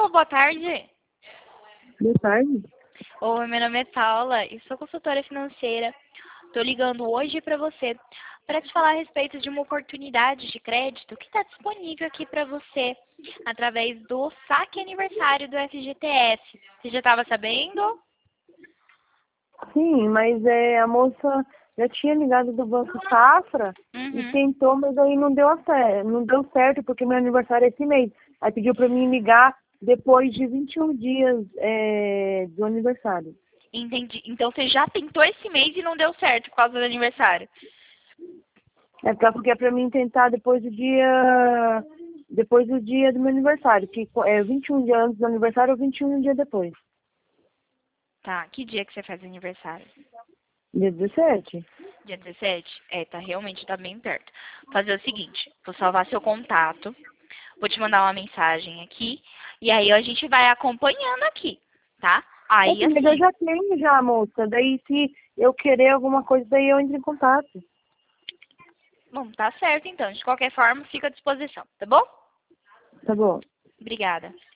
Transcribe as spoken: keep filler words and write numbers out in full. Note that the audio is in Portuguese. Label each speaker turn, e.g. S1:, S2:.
S1: boa tarde.
S2: Boa tarde.
S1: Oi, meu nome é Paula e sou consultora financeira. Estou ligando hoje para você para te falar a respeito de uma oportunidade de crédito que está disponível aqui para você através do saque aniversário do F G T S. Você já estava sabendo?
S2: Sim, mas é, a moça já tinha ligado do Banco Safra
S1: Uhum.
S2: e tentou, mas aí não deu, certo, não deu certo, porque meu aniversário é esse mês. Aí pediu para mim ligar depois de vinte e um dias é, do aniversário.
S1: Entendi. Então você já tentou esse mês e não deu certo por causa do aniversário.
S2: É porque é para mim tentar depois do dia depois do dia do meu aniversário, que é vinte e um dias antes do aniversário ou vinte e um dias depois.
S1: Tá, que dia que você faz aniversário?
S2: Dia dezessete?
S1: Dia dezessete? É, tá, realmente tá bem perto. Vou fazer o seguinte, vou salvar seu contato, vou te mandar uma mensagem aqui, e aí a gente vai acompanhando aqui, tá?
S2: É,
S1: Aí,
S2: mas eu
S1: assim,
S2: já tenho já, moça. Daí se eu querer alguma coisa, daí eu entro em contato.
S1: bom, tá certo então. De qualquer forma, fica à disposição, tá bom?
S2: Tá bom.
S1: Obrigada.